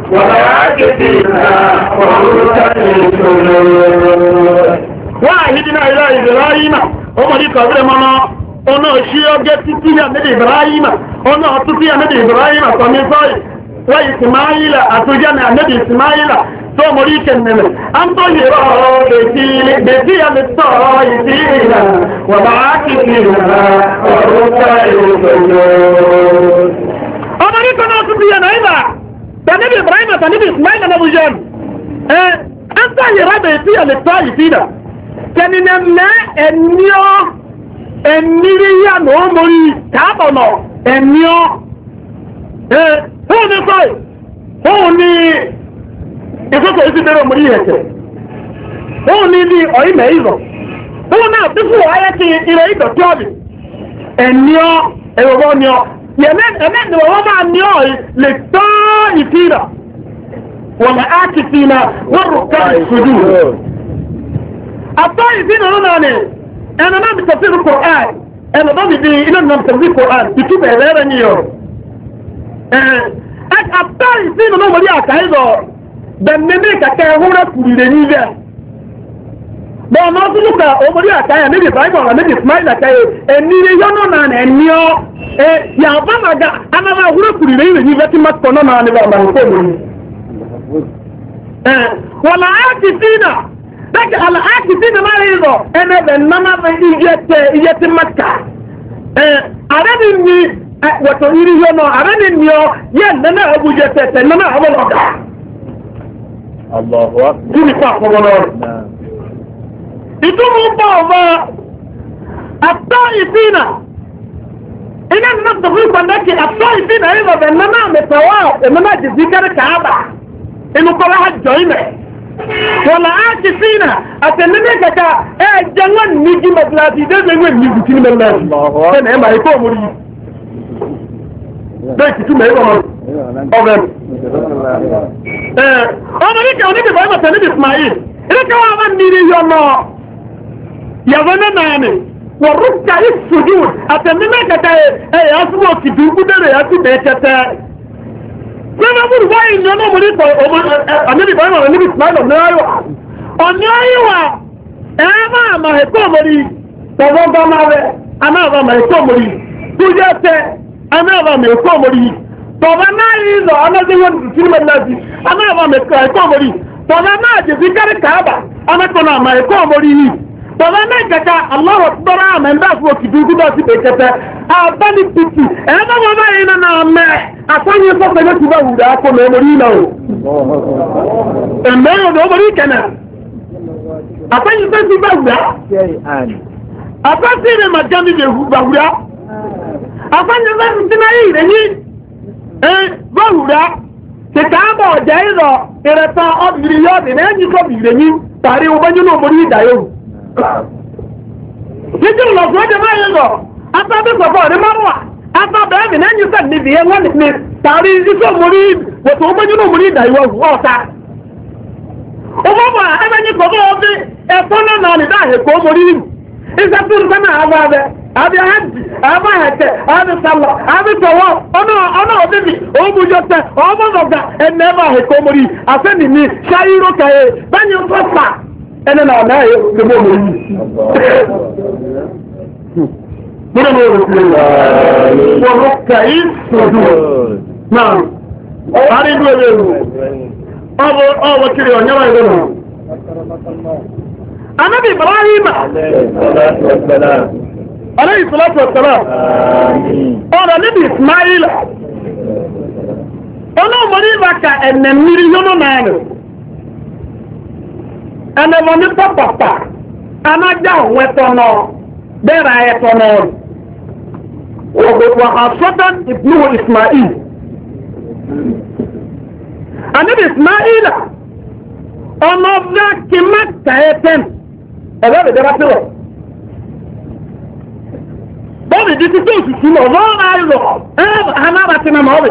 وعاكفنا وركع السجود وعهدنا إلى إبراهيم ومن قبل منا أنا أشياء جتتي من إبراهيم أنا أتتي من إبراهيم فمثال وإسماعيل أتجمع من إسماعيل ثم ريكن أنت يرى بيتي للطائفين ومعاكفين وركع السجود أمريكا ناصبيا أيضا تنبي إبراهيم تنبي إسماعيل أبو جان أنت يرى بيتي للطائفين كان نمنا النيريا نومري تابنا النيو هو نصاي هو ني ìfọ́kọ̀ ìsí bẹ̀rẹ̀ mọ̀rí ẹ̀kẹ́ ó ní ní ọ̀yí mẹ́ìzọ̀ ó náà tí fún ayẹ́ kí ilẹ̀ ìdọ̀ tí ọ̀bì ẹ̀níọ́ ẹ̀rọ̀wọ́ ní ọ ẹ̀mẹ́dẹ̀wọ́ máa ní ọ̀ lè tọ́ ìfìrà wọ̀n mẹ́ á ti fi na wọ́n rò ká ìṣojú àtọ́ ìfìrà náà ni ẹnu náà bìtọ̀ sí Qur'an ẹnu náà bìtọ̀ ilé náà bìtọ̀ sí Qur'an ìtúbẹ̀ rẹ̀ ní ọ àtọ́ ìfìrà náà mọ̀rí àkàízọ̀ bẹ̀mẹ̀mẹ̀ kàkẹ́ ẹ̀húnrẹ́ kùrìrẹ̀ ní ilẹ̀ bọ́ọ̀ máa tún lùkà omori àkáyà níbi ìbáyìí ọ̀rọ̀ níbi ìsmáìlì àkáyà ẹ̀nìyẹ yọ́nà náà ẹ̀níọ́ yàbá màgá anáwó ẹ̀húnrẹ́ kùrìrẹ̀ ilẹ̀ ní ilẹ̀ tí máa tọ̀nà náà níbi àmà ìkó òmòrì wọ́n là áàkì sínà lẹ́kẹ̀ àlà áàkì sínà máa rí rọ̀ ẹnẹ́bẹ̀ nánà iye tí máa kà àrẹ́ ni ní wọ̀tọ̀ irí yọ́nà àrẹ́ ni ní ọ yẹ́ nánà ẹ̀bùjẹ tẹ̀tẹ̀ nánà ọmọlọ́gà Allahu Akbar. Kí ni fún àkọ́bọ̀lọ́ rẹ̀? Ìtumọ̀ ń bọ̀ ọ̀bọ̀ àtọ́ ìfínà. Iná nínú tọ̀fún ìpàdékì àtọ́ ìfínà yìí lọ́bẹ̀ nánà mẹ́tẹ̀wọ́ ìmọ̀nà jìzí kẹ́rì kàábà. Inú kọ́lá ha jọ ìmẹ̀. Wọ́n là á ti fínà àtẹ̀lẹ́mẹ̀ kẹta ẹ̀ jẹ́ wọ́n ní jí mọ̀tíláàtì ìdẹ́gbẹ̀ wọ́n ní ìbùkún ní mẹ́lẹ́. Ṣé ẹ̀ máa ikú òmùrí yìí? Bẹ́ẹ̀ kìtú mẹ́rin ọ̀bẹ̀. Ọmọ ní kẹwàá níbi báyìí bàtà níbi Ismail ilé kẹwàá bá nírí yọ náà yàgbọ́ náà náà ni wọ́n rúkà ìṣòdù àtẹ̀mímẹ́ kẹta ẹ̀yà súnmọ́ kìtù kúdẹ̀rẹ̀ yà sí bẹ́ẹ̀ kẹtẹ́ gbẹ́nà múrù báyìí ní ọmọ ní kọ̀ níbi báyìí bàtà níbi Ismail ọ̀nà ayọ̀ ọ̀nà ayọ̀ ẹ̀ máa mà ẹ̀kọ́ mọ̀rí tọ̀gbọ́gbọ́ máa rẹ̀ anáàbà mà ẹ̀kọ́ mọ̀rí tó jẹ́ tẹ́ anáàbà mà ẹ̀kọ́ mọ̀rí tọ̀bá náà yìí lọ anájẹ́wọ́n tìtìrìmẹ̀ náà sí anáàbà mẹ́kọ̀ ẹ̀kọ́ mọ̀rí tọ̀bá náà jẹ́ sí kárí kàábà anákọ̀nà àmà ẹ̀kọ́ mọ̀rí yìí tọ̀bá náà kẹta aláwọ̀ tọ́rọ àmà ẹ̀ndá fún òkìdú gúdọ̀ sí pẹ̀kẹtẹ àbáni pìtì ẹ̀ẹ́dá wọn báyìí náà mẹ́ àtọ́yẹ sọ́fẹ́ ló ti bá wùdà akọ mẹ́mọ̀rí náà o ẹ̀mẹ́rin ọ̀dọ̀ ọmọrí kẹ̀nà àtọ́yẹ sọ́ sí bá wùdà àtọ́sí rẹ̀ màjámi lè wùdà àtọ́yẹ sọ́ sí náà yìí rẹ̀ yìí bọ́ọ̀rùra ti káàbọ̀ ọ̀jẹ́ ìrọ̀ ìrẹta ọ̀bìnrin yọ́ ọ̀dì náà yíkọ́ bìnrin yìí tàrí ọgbọ́njú náà mọ̀rí ìdáyẹ̀wò títí lọ́sùn ọjọ́ máa yẹ́ lọ atábẹ́sọ̀fọ́ ní márùwà atábẹ́ẹ̀mì náà yíkọ́ níbi ẹ̀ wọ́n ní tàrí iṣẹ́ mọ̀rí wọ̀tọ̀ ọgbọ́njú náà mọ̀rí ìdáyẹ̀wò ọ̀ta ọgbọ́n ẹ̀fọ́ náà ní dáhẹ̀kọ́ mọ̀rí iṣẹ́ tó ń sẹ́nà àbábẹ́ àbí àhájì àbá ẹ̀tẹ̀ àbí sàlọ̀ àbí tọ̀wọ́ ọ̀nà òbíbi òmùjọ́tẹ̀ ọmọdọ̀gà ẹ̀nẹ́bà ẹ̀kọ́ mọ̀rí àfẹ́nì ní ṣáyíró kẹ̀yẹ bẹ́yìn fọ́fà ẹni náà náà yẹ gbogbo mọ̀rí múlẹ̀ mọ̀ wọ́n kẹ̀yí sọ̀dù náà parí ìlú ẹ̀rọ ọwọ́ kiri ọ̀nyẹ́wà ìlú náà Ànábì Ibrahim alayhi salatu wassalam ọ̀rọ̀ níbi Ismail ọlọ́mọdé ìbáka ẹ̀nẹ̀ mmiri yọ́nà náà nì ẹ̀nẹ̀mọ̀ ní pọ̀pọ̀pọ̀ anájá òun ẹ̀tọ́ náà bẹ́ẹ̀rẹ̀ ayẹtọ́ náà wà àṣọ́tán ìbúrú Ismail Ànábì Ismail ọmọ ọ̀fẹ́ kí má kàẹ́tẹ́n ẹ̀rọ ìjọba pẹ̀lọ̀ bọ́ọ̀lù di títí òṣìṣú lọ lọ́wọ́ àìlọ́ ẹ̀rọ anábàtí na mọ́ọ̀lù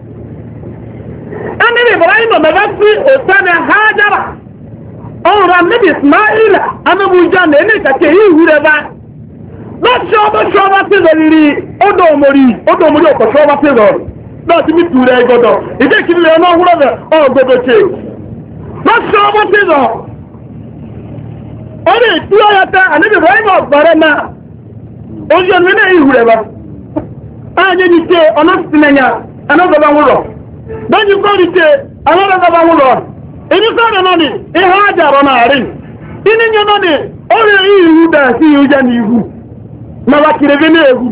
ẹni bí Ibrahim mẹ́fẹ́ sí òsánà Hajara ọ̀rọ̀ níbi Ismail anábùjá ní ẹni ìkàkẹ́ yìí wúrẹ́ bá lọ́ṣọ́ ọba tí lọ rírí odò omori ọkọ̀ ṣọ́ ọba tí lọ náà ti mi tù rẹ̀ gbọdọ̀ ìdí ìkíni rẹ̀ náà wúrọ̀ rẹ̀ ọ̀ gbọdọ̀ ṣe lọ́sọ̀ ọmọ ti lọ ó lè tú ọ̀yà tẹ àníbi ibrahim ọ̀gbọ̀rẹ̀ náà ojú ọ̀nà náà ìhù rẹ̀ bá ààyè ní ṣe ọ̀nà sinẹ̀yà ẹ̀nàgbọ̀bá wúrọ̀ bẹ́ẹ̀ni kọ́ ní ṣe ẹ̀nàgbọ̀bá wúrọ̀ èyí sọ̀rọ̀ náà ni ihe àjàrọ̀ náà rí inú yẹn náà ni ó rí ihu dà sí ihu jẹ́ ní ihu náà wá kiri bí ní ehu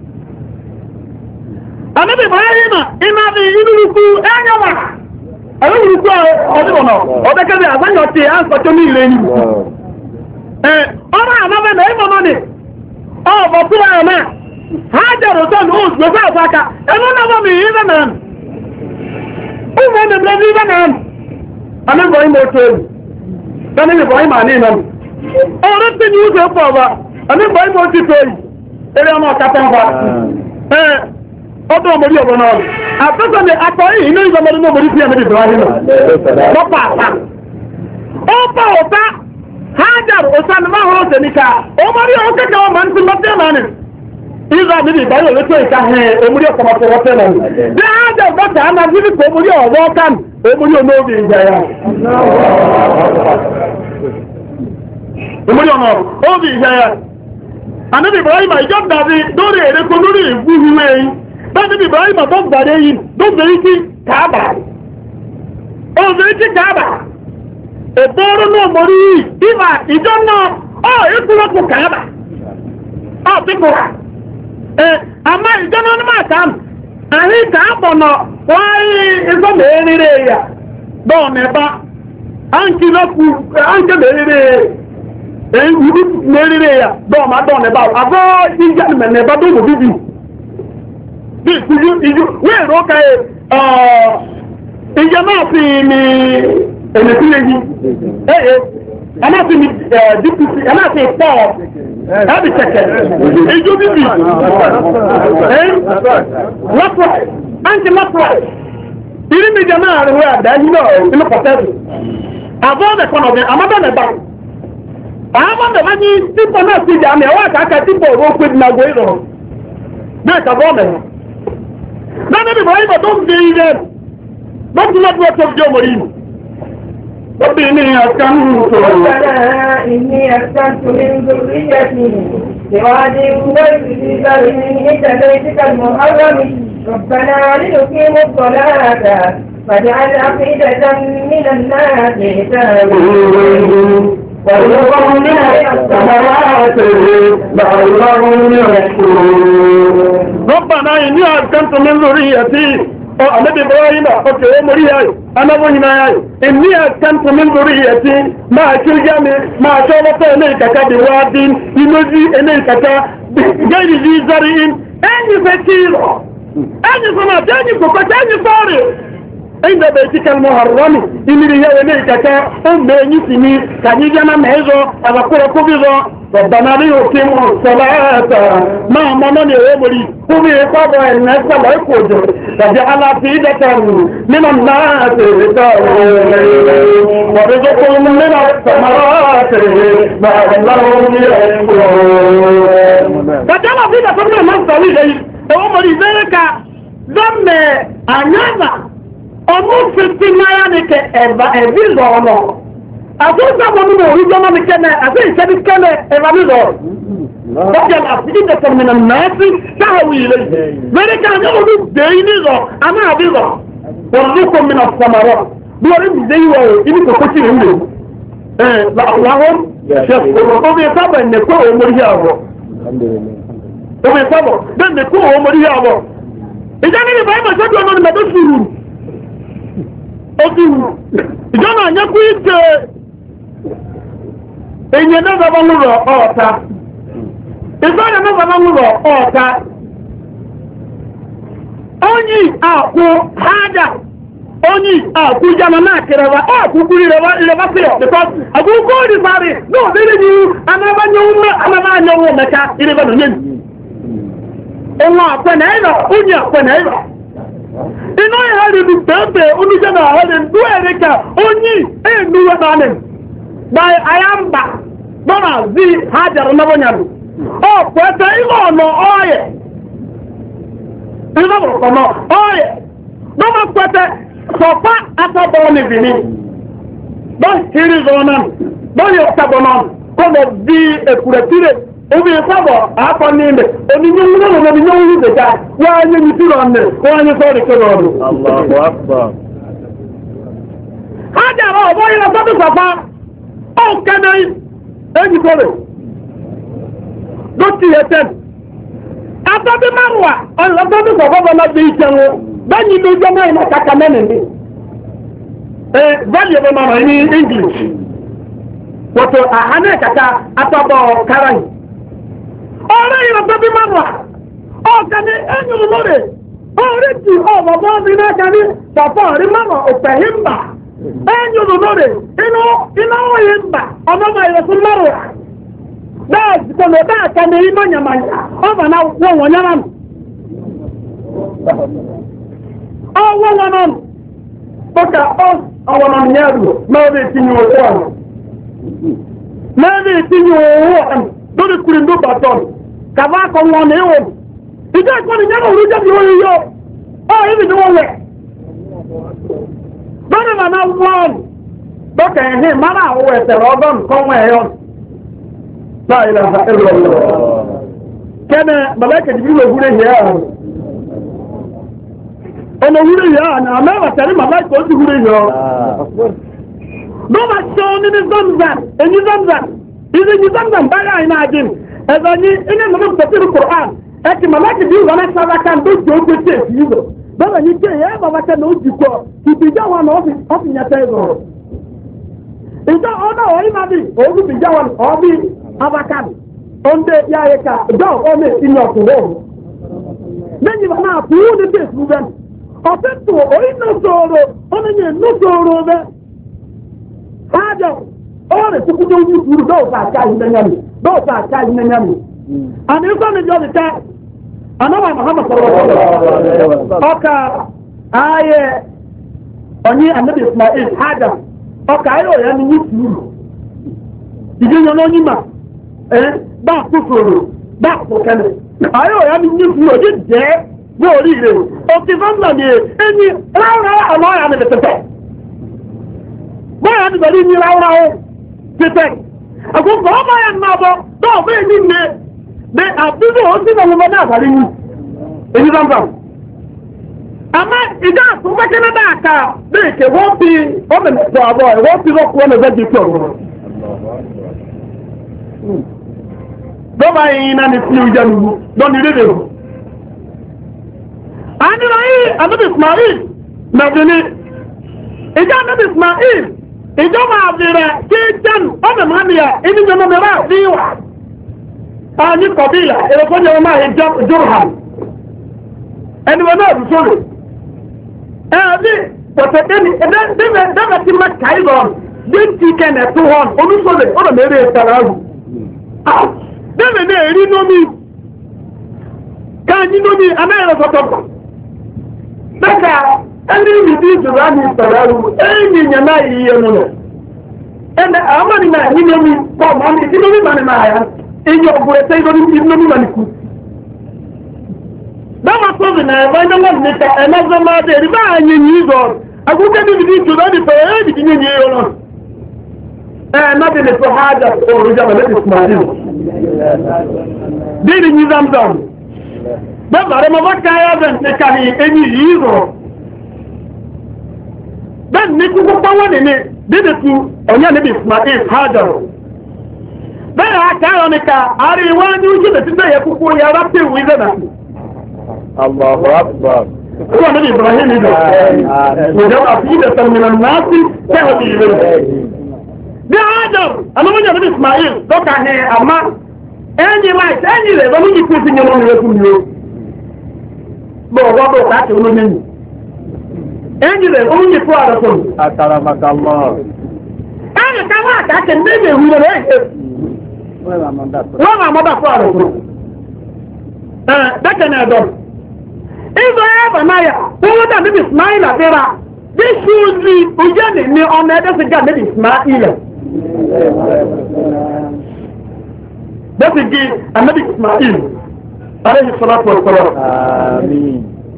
àníbi ibrahim iná bí inú rúkú ẹ̀yẹ̀wà àwọn olùkọ́ ọdúnbọ̀nà ọ̀dẹ́kẹ́bẹ̀ àgbáyọ̀ tí a ń sọ́tọ́ ní ilé yìí ọmọ àmọ́bẹ̀ náà ìmọ̀ náà ni ọ̀bọ̀ tó wáyọ̀ náà ha jẹ́rò tọ́ ní oṣù gbẹ́fẹ́ àfáàkà ẹnu náà mi ìbẹ̀ náà ọmọ ẹ̀mẹ̀mẹ̀ ní ìbẹ̀ náà anẹ́gbọ̀ ìmọ̀ oṣù èlú tẹ́lẹ̀ ìbọ̀ ìmọ̀ àní ìmọ̀ ọ̀rẹ́ tí ní oṣù ẹ̀fọ́ ọba anẹ́gbọ̀ ìmọ̀ oṣù tó yìí eré ọmọ ọ̀kátà ọba ọdún ọmọdé ọ̀bọ̀ náà àtọ́sọ̀ ni akọ yìí inú ìgbàmọ́dé náà mọ̀rí sí ẹ̀mẹ́dẹ̀ ìbìrán nínú lọ́pàá àpá ó bá ọ̀tá hajar ọ̀sán máa hàn ọ̀sẹ̀ níka ọmọdé ọ̀hún kẹ́kẹ́ wọn máa ń tún lọ́tẹ́ náà ni ìzọ àmìlì ìgbàlẹ̀ olóṣèlú ìka hẹ̀ omúrí ọ̀kọ̀mọ̀tò wọ́tẹ́ náà bí hajar bọ́tà á máa bí kò omúrí ọ̀wọ́ kan omúrí onóbi ìjà ya omúrí ọ̀nà òbí ìjà ya àníbi ibrahim ìjọ dàbí lórí èrèkó lórí ìgbúhuwé yìí bẹ́ẹ̀ni ibrahim tó gbàdé yìí ló bèèrè sí kàábà ó bèèrè sí kàábà ìbọ̀rọ̀ náà mọ̀rí yìí ìmà ìjọ náà ó ìkúrọ́pù kàábà ó ti kúrà àmá ìjọ náà ní máa kàám àhí kàábọ̀ náà wáyé ìzọ́ mẹ́rẹ́rẹ́ yà bọ́ọ̀ mẹ́bá áńkì mẹ́rẹ́rẹ́ yà bọ́ọ̀ má dọ̀ mẹ́bá àbọ̀ ìjà mẹ́bá tó mọ̀ bíbí bí ìjú wéèrò kẹ́ ìjẹ náà fi ní ẹ̀mẹ̀sí lẹ́yìn ẹ̀ẹ́ ẹ̀máfi ní dpc ẹ̀máfi pọ̀ ẹ̀bì kẹ̀kẹ̀ ìjú bíbí lọ́pọ̀ áńkì lọ́pọ̀ ìrìnmìjẹ náà rẹ̀ wẹ́ àdá yìí náà inú pọ̀tẹ́rì àbọ̀ ọ̀dẹ̀kọ́nà ọ̀bẹ̀ àmọ́bẹ̀mẹ̀bá àmọ́bẹ̀mẹ̀ ní típọ̀ náà ti jà mí ẹ̀wọ́ àkàkà típọ̀ òwò pé dìnàgbò ìrọ̀ bẹ́ẹ̀ kàbọ̀ ọ̀mẹ̀rẹ̀ lọ́nà bí bọ̀rọ̀ ìbọ̀ tó ń fi ilẹ̀ lọ́tún lọ́tún tó jẹ́ ọmọ yìí ọbí ní àkánú ربنا إني أسكنت من ذريتي بواد غير ذي زرع عند بيتك المحرم ربنا ليقيموا الصلاة فاجعل أفئدة من الناس تهوي وارزقهم من الثمرات لعلهم يشكرون ربنا إني أسكنت من ذريتي النبي إبراهيم أوكي مرياي أنا وهناي إني أسكنت من ذريتي ما كرجمي ما شاء إليك كبواد ينزي إليك غير ذي زرع أني فكير أني صنعت أني فكت أني صاري عند بيتك المحرم إني إليك أمي سني كان يجمع مهزو أذكر كبيرو ربنا ليقيموا الصلاة ما منني أمري هم يقضوا الناس لا يقودوا فجعل أفئدة من الناس ورزقهم من الثمرات لعلهم يشكرون فجعل أفئدة من الناس طويلة أمري ذلك ذم أنانا ọmọ fífi náírà ní kẹ ẹ̀bí lọ́ọ̀nà àtúnṣe àwọn ọmọ òrùjọ́ máa ní kẹ́lẹ̀ àti ìṣẹ́bí kẹ́lẹ̀ ẹ̀bí lọ́ọ̀ lọ́jọ́ àti ìdẹ̀tẹ̀ mìíràn náà sí sáàwì ilẹ̀ lórí ká ní ọdún dèé ní lọ àmà àbí lọ orúkọ mìíràn sàmàrọ̀ bí orí mi dé ìwọ̀ ibi kò kókì rẹ̀ ń lò láwọn ṣe omi sábà nẹ̀kọ́ òmòrí àwọ̀ omi sábà bẹ́ẹ̀ nẹ̀kọ́ òmòrí àwọ̀ ìjẹ́ níbi báyìí mọ̀ sọ́dún ọmọ nìmọ̀ tó sùúrù ojú ìjọba àyẹ́kú ìtẹ́ èyí náà bá ń rọ̀ ọ̀ọ̀ta ìfẹ́rẹ̀ náà bá ń rọ̀ ọ̀ọ̀ta onye àkú hájà onye àkú jama náà kẹrẹwà ọ̀kú kúrì rẹwà fíọ̀ because àkúkú òdì sáré náà bẹ́rẹ̀ ní anábányẹwò mẹ́ka ìrẹ́bà nà yẹn ọmọ àpẹnà ẹ̀rọ onye àpẹnà ẹ̀rọ iná ìhàrí ní pẹ̀ẹ́pẹ̀ oníṣẹ́nà àhẹ́rẹ̀ ní ẹ̀rẹ́kà onye ènúwẹ́ náà nì by ayamba lọ́nà sí hajjara náwọ́nyàrù ọ̀pọ̀ ẹ̀tẹ̀ ilẹ̀ ọ̀nà ọ̀yẹ̀ ina bro kono oye no ma kwete sofa atabo ni bini don hiri zonan don yo tabonon ko do bi ekuretire obi sabo akọ n'ime onyinye nwere na onyinye nwere de ka wa nye ni tiro nne wa nye so de kero Allahu akbar haja ro bo ila so de sofa o kanai eji kore do ti yeten atabi marwa o lo so de sofa ba na bi itenwo banyi do jama ina kaka menen ni value be mama ni English wato ahane kaka atabo karai ọ̀rẹ́ ìrọ̀tọ́ bí máa wà ọ̀gá ní ẹ̀yìn olóre ọ̀rẹ́ tí ọ̀bọ̀bọ̀ bí náà ká ní pọ̀pọ̀ rí máa òpè hìmbà ẹ̀yìn olóre iná òye mbà ọmọọmọ ìrọ̀tọ́ márùn bẹ́ẹ̀ jùlọ bẹ́ẹ̀ ká ní iná nyàmànyà ọba náà wọ́n wọ́n yára nù ọwọ́ wọn nù bọ́kà ọwọ́ nà nyẹ́rù mẹ́rin ìtìnyẹ owó ọ̀nà mẹ́rin ìtìnyẹ owó ọ̀nà lórí kùrìndó bàtọ́nù kàbá kọ wọn ní ìwọ̀n ìjọ ìpọ́nì jẹ́ òun jẹ́ bí wọ́n yíyọ́ ọ́ ibi ni wọ́n wẹ̀ lórí màmá wọ́n lókè ẹ̀hìn mara àwọ̀ ẹ̀sẹ̀rẹ̀ ọgọ́n kọ́wọ́ ẹ̀yọ́ láìlẹ̀ ẹ̀rọ kẹ́nẹ̀ mọ̀lẹ́kẹ̀ jìbí ló wúrẹ́ yẹ́ àrùn ọmọ wúrẹ́ yẹ́ àrùn àmẹ́wà tẹ̀rí mọ̀lẹ́kẹ̀ ó ti wúrẹ́ yọ́ ló máa ṣọ́ nínú zamzam ẹni zamzam ìdí ní zamzam báyà iná ajé ẹ̀zọ̀ ní ilé ìlú tẹ̀síru Qur'an ẹ̀kì mọ̀lẹ́kì bí wọn sábà kan tó jẹ́ ojú tí èsì yìí lọ bẹ́ẹ̀ ní kéye ẹ̀ bàbá kan náà ó jù kọ́ ìbíjà wọn náà ọ̀fì yẹn tẹ́ ìrọ̀ ìjọ ọ̀nà ọ̀yìn máa bí òun bíjà wọn ọ̀bí abakan ọ̀ndé yáyẹ ká ìjọ ọ̀nà ìní ọ̀kùnrin lẹ́yìn wọn náà fún un ní tẹ̀síru bẹ́ẹ̀ ọ̀fẹ́ tó ọ̀yìn náà sọ̀rọ̀ ọ̀nà yẹn náà sọ̀rọ̀ bẹ́ẹ̀ hájọ ọ̀rẹ́ tó kúndé ojú ìfúrú dọ́ọ̀fà àká ìmẹ́nyàmì dọ́ọ̀fà àká ìmẹ́nyàmì àmì ìsọ́ni jọ́ nìkẹ́ anáwà Muhammad sọ̀rọ̀ ọkà ayé ọ̀nyí anabi Ismail Adam ọkà ayé ọ̀yá ni yìí fúrú ìdíyàn náà yìí mà bá kúfòrò bá kúkẹ́nẹ̀ ayé ọ̀yá ni yìí fúrú òjì jẹ́ bóòrí rẹ̀ òkè fọ́nà ni ẹni ráúráú àmọ́ ọ̀yá ni bẹ̀tẹ̀tẹ̀ bóyá ni bẹ̀rẹ̀ ní ráúráú títẹ̀ àkókò ọmọ yẹn náà bọ́ tó bẹ́ẹ̀ ní ní ní àbúrò ó sì lọ́wọ́ náà àbárí ní èyí bá àmọ́ ìjà àtúnfẹ́ Canada àká bẹ́ẹ̀ kẹ́ wọ́n fi ọmọ ẹ̀sọ́ àbọ̀ ẹ̀ wọ́n fi rọ́pù wọn ẹ̀fẹ́ di pọ̀ lọ́ba yìí náà ní sí ìjà nìyí lọ́ni rírẹ̀ rò àníwá yìí ànábì Ismail nàbìnrin ìjà ànábì Ismail ìjọba àbẹ̀rẹ̀ kí jẹ́nu ọmọ mọ́míyà inú jẹ́ mọ́míyà sí wà á ní kọ̀bílà èrèkọ́jẹ́ wọn máa yẹ Jurham ẹni wọn náà rùsọ́rọ̀ ẹ̀ẹ́dì pọ̀tẹ̀tẹ̀ni ẹ̀dẹ́gbẹ̀ tí ma kàí lọ bí ti kẹ́nẹ̀ tó hàn olùsọ̀rọ̀ ọ̀rọ̀ mẹ́rẹ̀ ìtàrà ahù dẹ́gbẹ̀ náà rí nómi káàní nómi amẹ́rẹ̀ sọ̀tọ̀pọ̀ dẹ́gbẹ̀ ẹni ìdí ìjọba ní ìtàrà ahù ẹ̀yìn ìyẹn náà yìí yẹn nù ẹ̀nà àwọn ni náà yìí nómi pọ̀ mọ́ ní ìdí nómi mà ní máa yá ẹ̀yìn ọ̀gbọ̀n ẹ̀tẹ́ ìdí nómi mà ní kú báwa tóbi náà ẹ̀fọ́ iná wọn níta ẹ̀mẹ́fẹ́ máa dé ẹ̀rí bá àyè yìí zọ agbókè níbi tí ìtura ní pẹ̀lú ẹ̀ẹ́dì tí yẹn yẹn lọ. nábì lè fọ́ hájà òòrùn jàmbá lẹ́bi Ismail bíi ní zamzam bẹ́ẹ̀ bàrẹ̀ mọ́ bá káyà bẹ́ẹ̀ ní káyì ẹ̀yìn yìí zọ. bẹ́ẹ̀ ní kúkú pọ́wọ́ nìní bíi tu ọ̀nyá níbi Ismail hájà rọ̀. bẹ́ẹ̀ àkàrọ̀ nìka àríwá ní ojú الله أكبر هو من إبراهيم إذا وجاء عقيدة من الناس تهدي إليه دي عادر أنا من يبدو إسماعيل توقع هي أما أني لايت أني لي ومن يكون في نيوم يكون يوم بوضع تاكي ونمني أني لي ومن يكون على كل أكرمك الله أنا كما تاكي نبي هو ليه وما مدى فعلا كل ده كان يدور إذا يا بنايا هو ده نبي إسماعيل أبيرا دي شوزي وجاني ني أمي ده سجى نبي إسماعيل ده سجى النبي إسماعيل عليه الصلاة والسلام آمين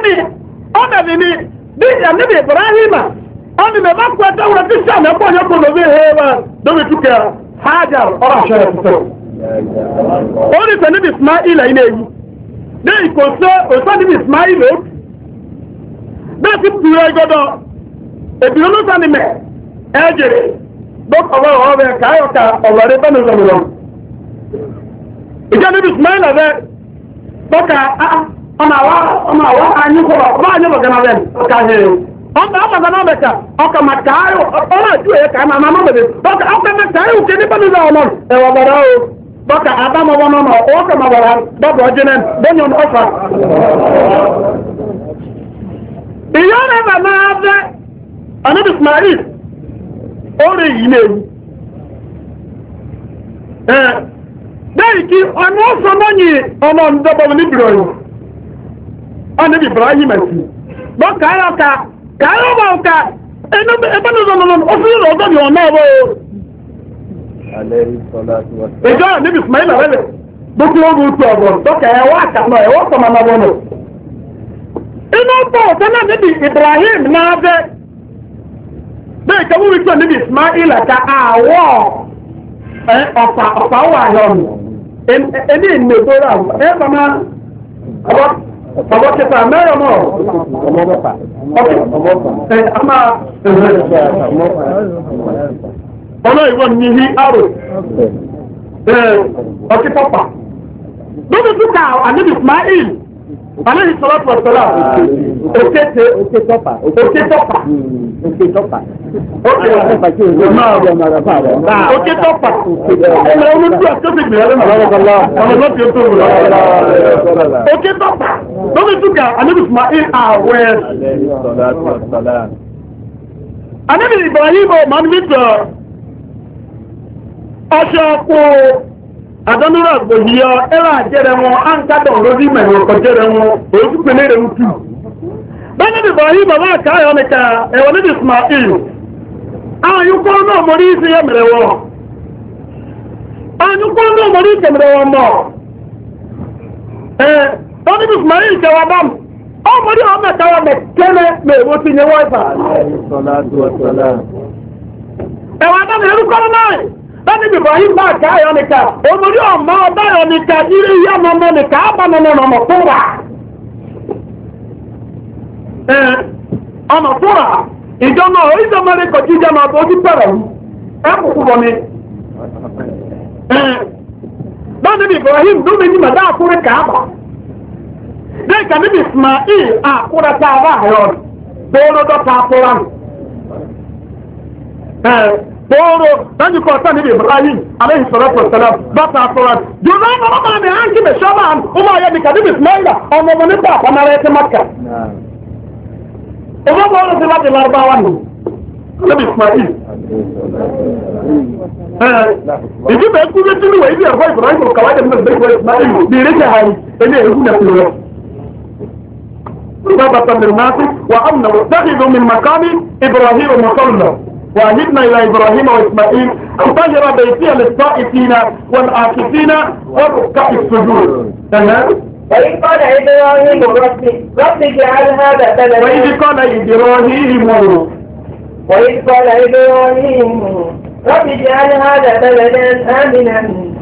ọ̀nà ni bí àníbi Ibrahima ọ̀nà ni bá pẹ́ tẹ́wọ́n tí sàmì ẹ̀kọ́ yẹn kò lóbi ẹ̀hẹ́wà lóbi túkẹ́ Hajar ọ̀rọ̀ àṣẹ rẹ̀ tuntun. ó ní sẹ́ níbi Ismail ẹ̀yìn èyí ní ìkòsó òsó níbi Ismail ó bẹ́ẹ̀ ti pùrọ̀ ẹgbọ́dọ̀ èbí olóṣàní mẹ́ ẹ̀jẹ̀rẹ̀ dọ́kọ̀wọ́ ọ̀rẹ́ káyọ̀ká ọ̀rẹ́ bẹ́ẹ̀ nìyẹn ìjọ níbi Ismail ẹ̀rẹ́ dọ́kà ọmọ àwọ̀ anyíkọ̀rọ̀ ọmọ anyíkọ̀rọ̀ gánà rẹ̀ ọkà hẹ̀rẹ̀ ọmọ gánà bẹ̀ka ọkà màkàáyò ọmọ àti òye kàá máa máa bẹ̀rẹ̀ dọ́kà ọkà màkàáyò kí ní bẹ́ẹ̀ nìyẹn ọmọ ẹ̀wọ̀ bẹ̀rẹ̀ o dọ́kà àbámọ́wọ́ náà ọkà màbàrà dọ́bọ̀ ọjẹ́nẹ́ bẹ́ẹ̀ ni ọfà ìyá rẹ̀ bà máa bẹ́ ọ̀nàbì Ismail ó rẹ̀ yìí lè yìí bẹ́ẹ̀ kí ọ̀nà ọ̀sọ̀ mọ́nyì ọmọ ọ̀dọ́bọ̀ níbìrọ̀ yìí ọ̀nàbì Ibrahim ẹ̀sì bọ́ káyọ̀ká káyọ̀bọ̀ ọ̀ká ẹgbẹ́nuzọ̀nà ọ̀fún ìrọ̀ ọ̀gọ́ ni ọ̀nà ọ̀bọ̀ ìjọ ọ̀nàbì Ismail rẹ̀ gbogbo ogun tó ọ̀bọ̀ dọ́kà ẹ̀wọ́ àkànà ẹ̀wọ́ sọ̀mọ̀nàwọ̀nà inú ọ̀pọ̀ ọ̀tọ́ náà níbi Ibrahim náà bẹ́ bẹ́ẹ̀ kẹwú wípé níbi Ismail ẹ̀ka àwọ̀ ọ̀pá wà yọ̀nù ẹni ìnẹ̀gbọ́rọ̀ ẹ̀fọ́ máa ọ̀bọ̀ kẹta mẹ́rọ̀ mọ́ ọ̀nà ìwọ̀n ní hí àrò ọ̀kítọ́pà lóbi túkà àníbi Ismail Alayhi salatu wa salam. Oke topa. Oke topa. Ọmọ olùdó àtọ́sí gbìyànjú ọmọ lọ́tí ó tó wù lọ. Oke topa. Lóbi túkà àníbi Ismail àwẹ̀. Àníbi Ibrahim ọmọ nígbà ọṣọ ọkọ̀ àdánúrà gbòhìyọ ẹ̀rọ àjẹrẹ wọn á ń kádọ̀ lórí mẹ̀rọ ọkọ̀jẹrẹ wọn òun tún pèlè rẹ̀ ń tù. bẹ́ẹ̀ni bí bọ̀ yìí bàbá àkáyọ̀ nìka ẹ̀wọ̀n níbi Ismail àyùkọ́ náà mọ̀ ní ìsìn ẹ̀mẹ̀rẹ̀ wọn àyùkọ́ náà mọ̀ ní ìkẹ̀mẹ̀rẹ̀ wọn mọ̀ wọ́n níbi Ismail kẹwà bám ọmọ ní ọmọ ẹ̀káwà mẹ̀kẹ́lẹ̀ mẹ̀wó ti yẹ wọ́ìfà ẹ̀wọ̀n adáni ẹrúkọ́ náà láti bí Ibrahim bá káyọ̀ nìka omori ọmọ ọbáyọ̀ nìka jírí yá mọ́mọ́ nìka ábàmọ́mọ́ ọmọ fúnra ọmọ fúnra ìjọ náà oríṣẹ́ mọ́rin kọ̀ jíjẹ́ máa tó ojú pẹ̀rẹ̀ ẹkùnkù bọ̀ ni láti bí Ibrahim lómi ní màdá àkúrẹ́ kàábà lẹ́ẹ̀kà níbi Ismail àkúrẹ́ kàábà ayọ̀ tó lọ́dọ́ pàápọ́ra Boro, dan ko ta ni Ibrahim alayhi salatu wassalam bata Quran. Jona ma ma ne an ki be shaban, uma ya bi kadi Ismaila, o mo ne ba pa mare te Makka. O mo bo se la de larbawan. Nabi Ismail. Ibi be ku be tulu wa ibi arfa Ibrahim ko kawai da be ko Ismail bi rike hayi, ene e kuna tulu. Baba tamirnati wa amna wattakhidhu min maqami Ibrahim musalla. وأهدنا إلى إبراهيم وإسماعيل أن طهر بيتي للطائفين والعاكفين والركع السجود. وإذ قال إبراهيم رب اجعل هذا بلدا وإذ قال إبراهيم رب اجعل هذا بلدا آمنا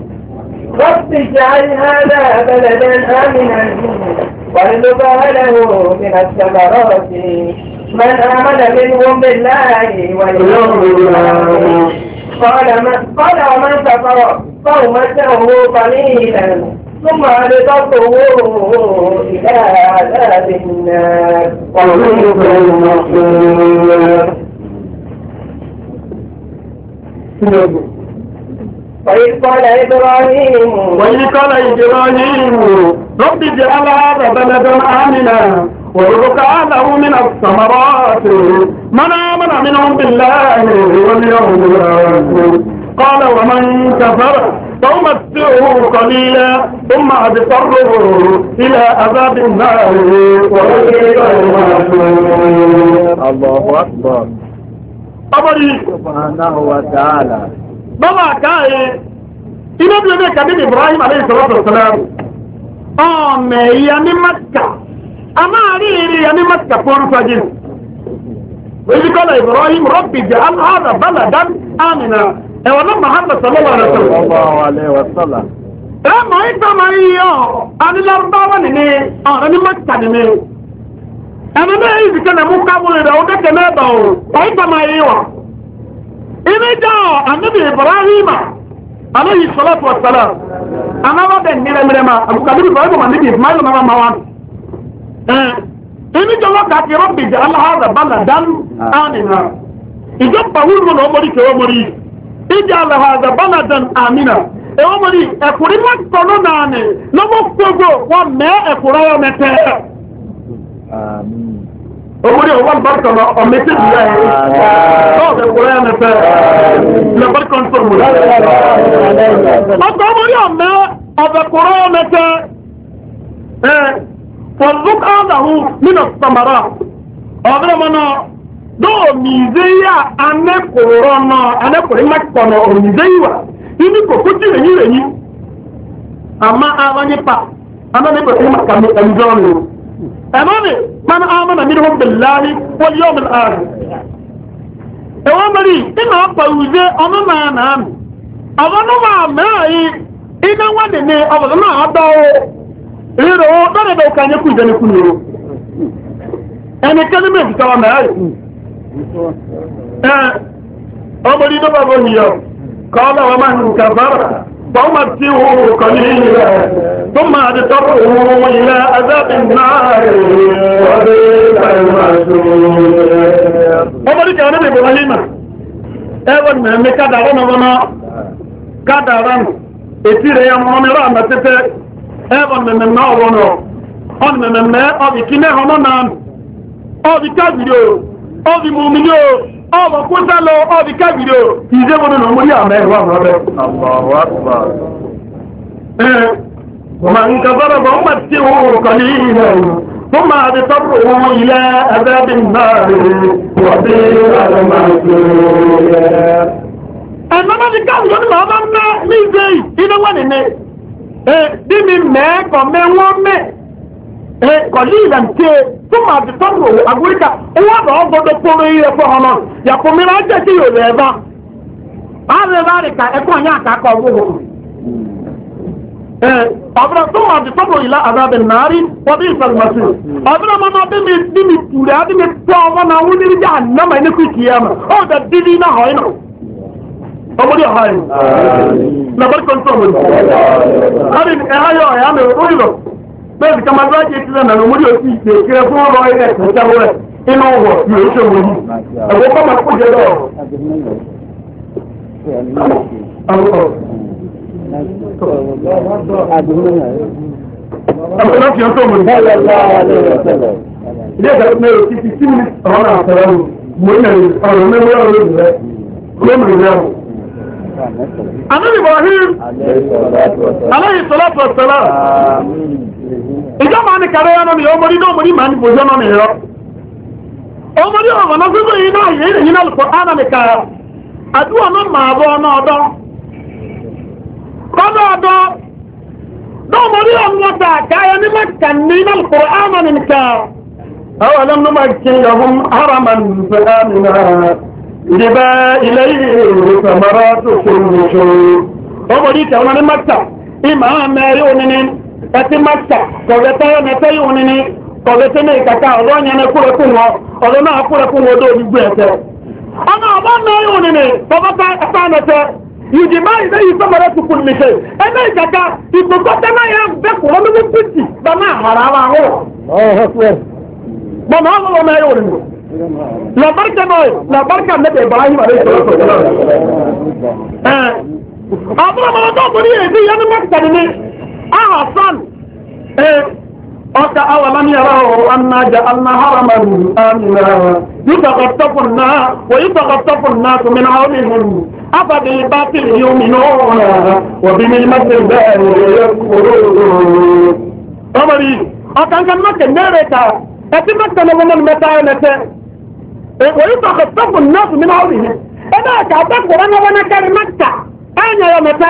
وارزق أهله من الثمرات من آمن منهم بالله واليوم الآخر قال ومن كفر فأمتعه قليلا ثم أبقته إلى عذاب النار وبئس المصير. وإذ قال إبراهيم رب اجعل هذا بلدا آمنا وارزق أهله من الثمرات من آمن منهم بالله واليوم الآخر قال ومن كفر فأمتعه قليلا ثم أضطره إلى عذاب النار وبئس المصير. الله أكبر. سبحانه وتعالى. bàbá àkáyé iná bí ọdún ìkàdé Ibrahim alayhi salatu wassalam ọmọ ẹ̀yà ní Makka أما عليه يعني مكة فرصة وإذ قال إبراهيم ربي اجعل هذا بلدا آمنا ولما محمد صلى الله عليه وسلم ما يسمى أنا الأربعة نمي أنا مكة نمي أنا ما إذا كان مكابل إذا وده كنابه ويسمى إذا جاء النبي إبراهيم عليه الصلاة والسلام أنا ما بين مرما أبو كبير إبراهيم النبي إسماعيل ما موان ini jọ̀wọ́ kàkí rọ́bì jẹ́ aláhàrà bala dánú àmìnà ìjọba wúlò ní ọmọdé kẹwọ́ mọ́rí ìjẹ́ aláhàrà bala dánú àmìnà ẹwọ́ mọ́rí ẹ̀kùnrin mọ́tọ̀nù náà ni lọ́wọ́ gbogbo wọn mẹ́ ẹ̀kùnrin ayọ́ mẹ́tẹ́ ọmọdé ọwọ́ bàtọ̀nù ọmọdé ìyá ẹ̀ lọ́wọ́ ẹ̀kùnrin ayọ́ mẹ́tẹ́ lẹ́bàtọ̀nù tó mú ọkọ̀ ọmọdé ọmọ ọbẹ̀kùnrin ayọ́ mẹ́tẹ́ فالرزق له من الثمرات أغلى منا دو ميزيا أنا كورونا أنا كوريما كورونا أو ميزيا إني كوكوتي لني أما أغني با أنا نبغى ما كم أنجاني أماني من آمن منهم بالله واليوم الآخر أوامري إن أبوزي أنا ما نام أغنى ما معي إن وادني أغنى ما أداو Ero dare da kanye ku jani ku nero. Ene kene me fi kawa mai. Omori do babo hiyo. Qala wa man kafara fa umtihu qalila thumma adtaru ila azabin nar wa bi'sal masir. Omori kana be Ibrahim. Ewan me kadara na wana kadara etire ya mo me ra na tete ẹ̀bọ̀n mẹ̀mẹ̀ náà wọ́n náà ọ̀nà mẹ̀mẹ̀ ọ̀bì kí náà ọmọ náà ọ̀bì kábìrì o ọ̀bì mùmìnì o ọ̀bọ̀ kúta lọ ọ̀bì kábìrì o ìdí wọn náà múlí àmẹ́ ìwà ọ̀rẹ́ ọmọ nǹkan bọ́rọ̀ bọ̀ ọmọ tí wọ́n kọ̀ ní ilẹ̀ ثم أبصره إلى عذاب النار وبئس المصير أنا ما ذكرت ولا ما ما ليزي إذا وين dimi mẹ́ kọ̀ mẹ́ wọ́n mẹ́ kọ̀lí ìlànà tó máa ti tọ́rọ àgbóríkà owó àbọ̀ ọgbọ́dọ̀ pọ̀rọ̀ iye fún ọmọ yàpọ̀míra jẹ́ sí yóò rẹ̀ bá ààrẹ bá rẹ̀ ká ẹkọ́ ní àkàkọ̀ owó ọ̀bẹ̀rẹ̀ tó máa ti tọ́rọ ìlà àbábẹ̀ nàárí wọ́n bí ìsàlùmọ̀sí ọ̀bẹ̀rẹ̀ mọ́nà bími tùrẹ̀ àbími pọ̀ ọmọ náà wọ́n ní ìjà ànámà ní kú kìí ẹ̀mà ó dẹ̀ dídí náà họ́ iná ọmọdé ọ̀há yìí lọ́bẹ̀rẹ̀ kan tó mọ̀ ní ẹ̀háyọ̀ ẹ̀há mi rúrìlọ̀ bẹ́ẹ̀ sì ká máa gbájẹ́ ìtìlẹ̀ náà lọ́mọdé òsì ìgbèrè fún ọ̀rọ̀ ilẹ̀ ìtẹ̀wọ̀ rẹ̀ inú ọ̀wọ̀ yóò ṣe wọ̀ yìí ẹ̀wọ̀ kọ́ máa kó jẹ́ lọ. Ọ̀pọ̀lọpọ̀ fi ọ̀tọ̀ mọ̀ ní ilé ìgbà mẹ́rin títí tí mi ọ̀rọ̀ àtẹ̀rẹ̀ mọ̀ ní ọ̀rọ̀ mẹ́rin ọ̀rọ̀ rẹ̀ lómìnir rẹ̀. Ànábì Ibrahim alayhi salatu wassalam ìjọba ní kàrẹ́ yánà ni ọmọdé náà mọ̀rí màá ní bòjọ́ náà nìyọ́ ọmọdé ọmọ náà fífẹ́ yìí náà yìí nìyí náà lùkọ́ ánà ní kàrẹ́ àdúrà náà máa bọ́ náà ọdọ́ kọ́dọ̀ ọdọ́ ọmọdé ọmọ ta káyọ ní mẹ́kà ní náà lùkọ́ ánà ní kàrẹ́ àwọn ọlọ́mọ máa kí yahoo haraman fẹ́lámìnà ìdìbẹ́ ilẹ̀ yìí sàmàrà tó ṣe ọmọdé kẹwọn ní mẹ́kà ìmọ̀ àmẹ́rí òní ẹtí máta kọ̀wẹ́tẹ́ ẹ̀mẹ́tẹ́ yìí wọn ni kọ̀wẹ́tẹ́ náà ìkàkà ọ̀rọ̀ yẹn ní kúrẹ́kùn wọn ọ̀rọ̀ náà kúrẹ́kùn wọn dó ojú ẹ̀tẹ́. ọmọ ọba náà yìí wọn ni bàbá ẹ̀fà ẹ̀mẹ́tẹ́ yìí máa ìdẹ́ yìí sọ́mọ́rẹ́ tukùn nìṣẹ́ ẹ̀mẹ́ ìkàkà ìgbòkọ́tẹ́ náà yẹn bẹ́kù wọn ní pìtì bàmá àhàrà wa hó. bàmá ọlọ́wọ́ náà yìí wọn ni labarika náà labarika mẹ́tẹ̀ Ibrahim alayhi salatu أحسن أولم يروا أنا جعلنا حرما آمنا ويتخطف الناس من حولهم أفبالباطل يؤمنون وبنعمة الله يكفرون أمري أكان كان مكة نيرتا أتي مكة نومن متى ويتخطف الناس من حولهم أنا كاتب قرآن وانا كان مكة أنا يا متى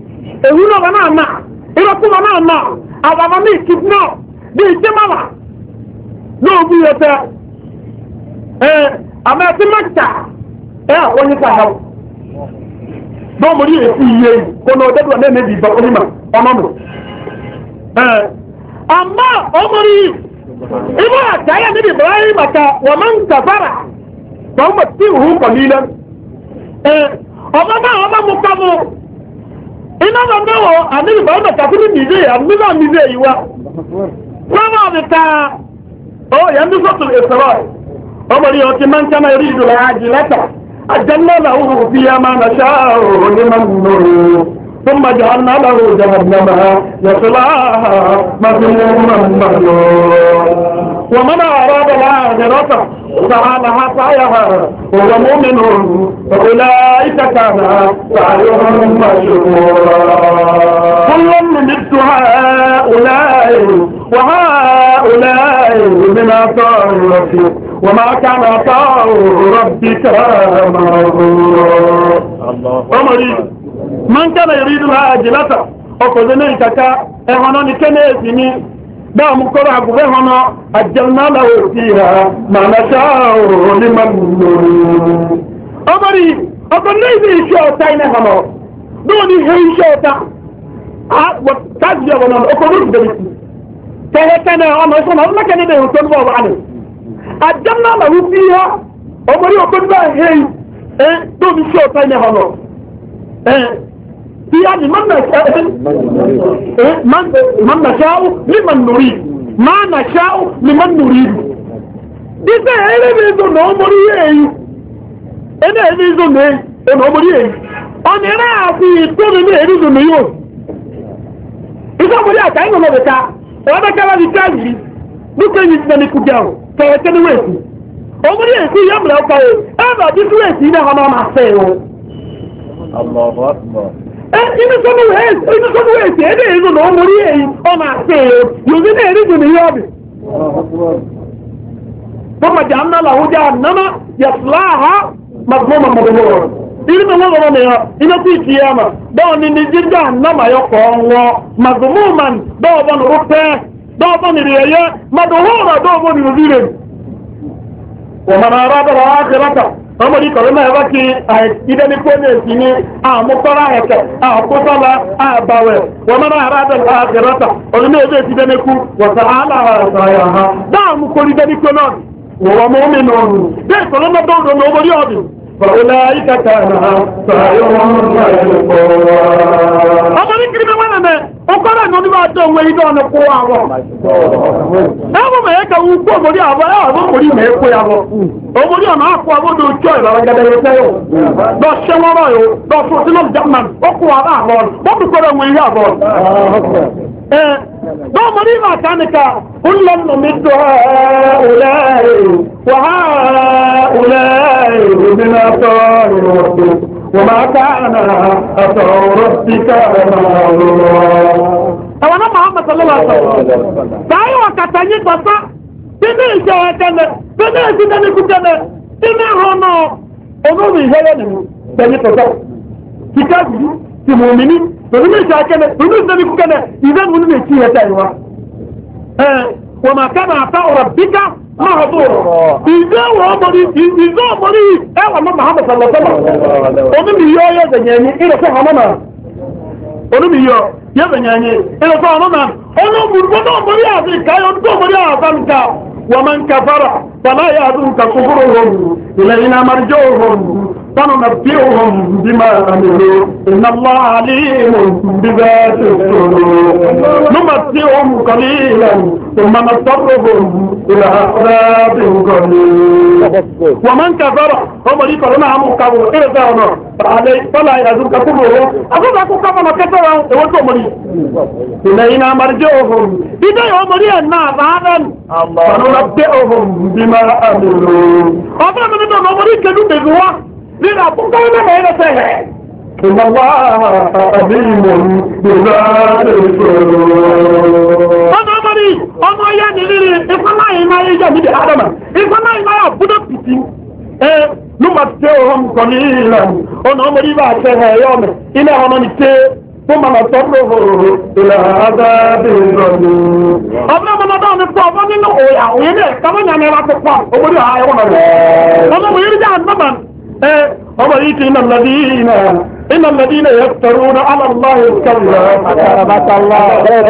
ehun ọba náà náà ìrọ̀kúnmọ̀ náà náà àbàbà ní ìkìtìnà bí ìjẹ́mọ̀lá n'obu yota amati makta wonyi ka hawo do mo ri esi iye ko no dedo na mebi ba onima onomo amma omori ibo ataya ni Ibrahim maka wa man kafara fa matihu qalilan ọmọ mukamo ina na mewo ani ba na ka fini mize ani na mize yiwa sama bita ya ndu sotul isra omori o ti man kana yuridu la ajilata ajanna lahu fiha ma nasha'u liman nuridu ثم جعلنا له جهنم يصلاها مذموما مهجورا ومن أراد الآخرة سعى لها سعيها وهو مؤمن فأولئك كان سعيهم مشكورا كلا نمد هؤلاء وهؤلاء من عطاء ربك وما كان عطاء ربك مغفورا من كان يريد العاجلة أخذنا كاكا إهنا نكنيسني دام كره بغيهنا أجلنا له فيها ما نشاء لمن نريد أمري أقولي ذي شوطا إنهنا دوني هي شوطا وتجي ونال أقولي ذي كهكنا أما يسمى الله كان يديه وتنبه عنه أجلنا له فيها أمري أقولي هي دوني شوطا إنهنا فيها من نشاء لمن نريد ما نشاء لمن نريد إذا هذا بيزون أمري أنا بيزون أمري أنا رأسي توني بيزون يوم إذا أمري أتعين الله بتاع وأنا كلا بتاعي لكن يسمى كجاو كأنه ويسي أمري يسي يملا وكاي أنا بيسويسي نحن نحسيه الله أكبر inú sọ́nù wẹ́ẹ̀sì ẹ̀dẹ́ ìlú náà mórí èyí ọmọ àti èyí yóò ní èrè jù ní yọ́bì fọ́mà jà ń náà hújá náà yàtìláha mazmọ́mà mọ̀dọ̀mọ̀ ìlú mi wọ́n lọ́wọ́ nìyàn inú tí ìtì yà mà bọ́ọ̀ ni ní jíjà náà yọkọ̀ wọn mazmọ́mà dọ́ọ̀bọ̀ nù rúpẹ́ dọ́ọ̀bọ̀ nù rìẹ̀yẹ madọ̀hóòrà dọ́ọ̀bọ̀ nù rìẹ̀yẹ wọ́n mọ̀ ọmọdé kọ̀rọ̀ náà ẹ̀rọ kí ìdẹ́ni pọ́nẹ̀sì ní àmúkọ́rá ẹ̀kẹ́ àkósọ́lá àbàwẹ̀ wọ́n mọ́ra àrádọ́lá àkẹrọ́ta olùmọ̀ ẹgbẹ́ ti dẹ́ni kú wọ̀sán aláàrẹ̀ ha dáàmú kórí dẹ́ni kó náà wọ́n mọ́ mi náà rù bẹ́ẹ̀ kọ̀rọ̀ náà dọ́ọ̀dọ̀ ní ọmọdé ọ̀dùn فأولئك كان سعيهم مشكورا ọmọdé kiri mi wọ́n mẹ́ ọkọ̀rọ̀ ní onímọ̀ àti òun èyí náà ní kó àwọ̀ ẹ̀wọ̀n mẹ́ ẹ̀ka wú kó ọmọdé àwọ̀ ẹ̀wọ̀n mọ̀rí mẹ́ kó àwọ̀ ọmọdé ọ̀nà àkó àwọ̀dọ̀ ojú ìlànà gẹ́gẹ́ sẹ́yọ̀ lọ ṣẹ́ wọ́n rọ̀ yóò lọ fún sínú german ó kó àbá àbọ̀ bọ́ọ̀dù kọ́rọ̀ òun èyí àbọ̀ دوما ما كانك كل نمد هؤلاء وهؤلاء من عطاء ربك وما كان عطاء ربك مغفورا أولا محمد صلى الله عليه وسلم دعي وكتاني بسا تني شهدنا تني سيدنا كتنا تني هنا أنومي هلنا تني تسا كتابي تمؤمنين فمن شاكنا فمن ذلك كنا إذا من يشيه تايوا وما كان عطاء ربك مهضورا إذا ومري أيوة محمد صلى الله عليه وسلم أمي يا زنياني إلى سهمنا أمي يا زنياني إلى سهمنا أنا مري أذيك أنا مري أذنك ومن كفر فلا يأذنك كفرهم إلينا مرجوهم فننبئهم بما عملوا إن الله عليم بذات الصدور نمتعهم قليلا ثم نضطرهم إلى عذاب قليل ومن كفر هم لي فرنا هم كفر إلى ذانا فلا يأذنك كفرهم أقول لك كفر كفر وانتم مري إلينا مرجوهم إذا يوم مري الناس هذا فننبئهم بما عملوا أبدا من دون مري كنوا بذوق لذا فقالنا ما ينسيه إن الله عليم بذات الصدور أنا مري أنا يعني لي إفنا ما يجي من آدم إفنا ما يبدو بيتي نمتعهم قليلا أنا مري بعد يوم إلى أنا نتي ثم نضطره إلى عذاب الغليظ. أبنا من دام الصوفة منه ويا كمان يعني لا تقوى وبدي هاي ولا أنا ويرجع النبأ هو إن الذين يفترون على الله الكذب رحمة الله